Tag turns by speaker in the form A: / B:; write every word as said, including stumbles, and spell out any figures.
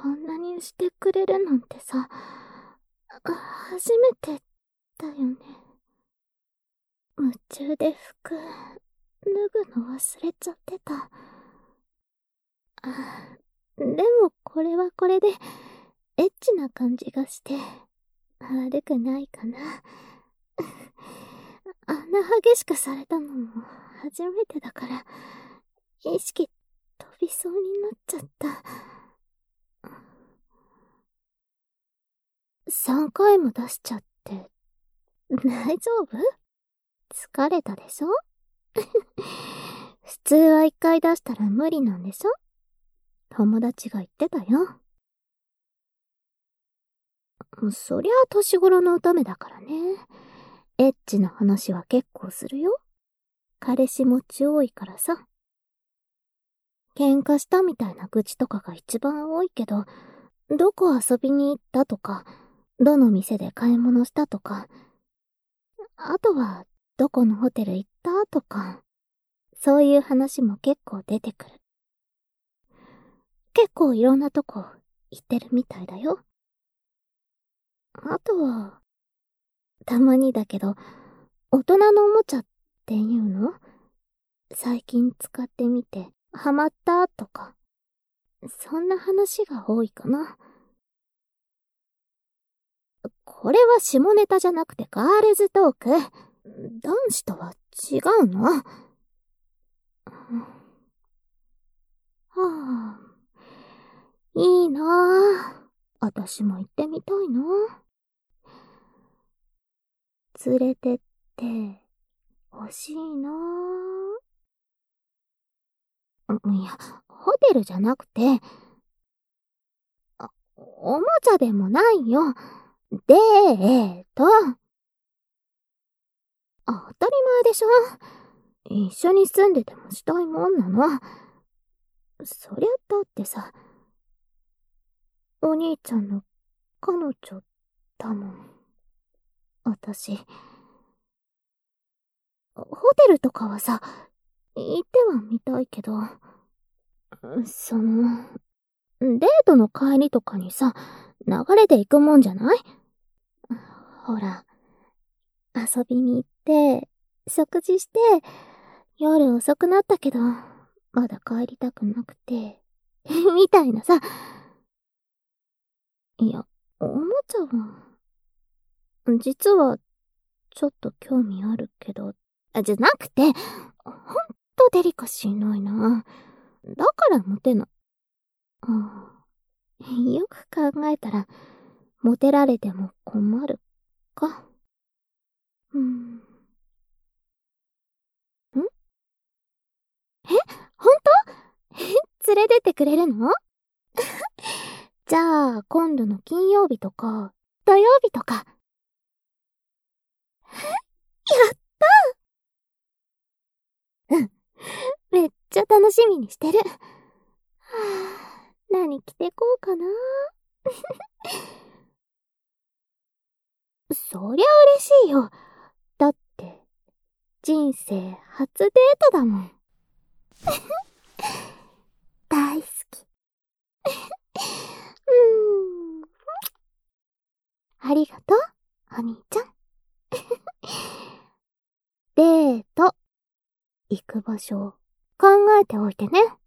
A: こんなにしてくれるなんてさ、初めてだよね。夢中で服、脱ぐの忘れちゃってた。あ、でもこれはこれで、エッチな感じがして、悪くないかな。あんな激しくされたのも初めてだから、意識飛びそうになっちゃった。さんかいも出しちゃって、大丈夫？疲れたでしょ？普通はいっかい出したら無理なんでしょ？友達が言ってたよ。そりゃあ年頃の乙女だからね。エッチな話は結構するよ。彼氏持ち多いからさ。喧嘩したみたいな愚痴とかが一番多いけど、どこ遊びに行ったとか、どの店で買い物したとか、あとはどこのホテル行ったとか、そういう話も結構出てくる。結構いろんなとこ行ってるみたいだよ。あとは、たまにだけど、大人のおもちゃっていうの？最近使ってみて、ハマったとか、そんな話が多いかな。これは下ネタじゃなくてガールズトーク。男子とは違うの？はあ、いいなぁ。私も行ってみたいな。連れてって欲しいなぁ。いや、ホテルじゃなくて、あ、おもちゃでもないよ。デート。あ、当たり前でしょ。一緒に住んでてもしたいもんなの。そりゃだってさ、お兄ちゃんの彼女だもん。私。ホテルとかはさ、行ってはみたいけど、その、デートの帰りとかにさ、流れで行くもんじゃない？ほら、遊びに行って、食事して、夜遅くなったけど、まだ帰りたくなくて、みたいなさ。いや、おもちゃは、実は、ちょっと興味あるけど、あ、じゃなくて、ほんとデリカシーないな。だからモテな、ああ、よく考えたら、モテられても困るか。うん。ん？え、ほんと？え、連れてってくれるの？じゃあ、今度の金曜日とか、土曜日とか。やった！うん。めっちゃ楽しみにしてる。はぁ、何着てこうかな。そりゃ嬉しいよ。だって、人生初デートだもん。大好き。うーん。ありがとう、お兄ちゃん。デート、行く場所、考えておいてね。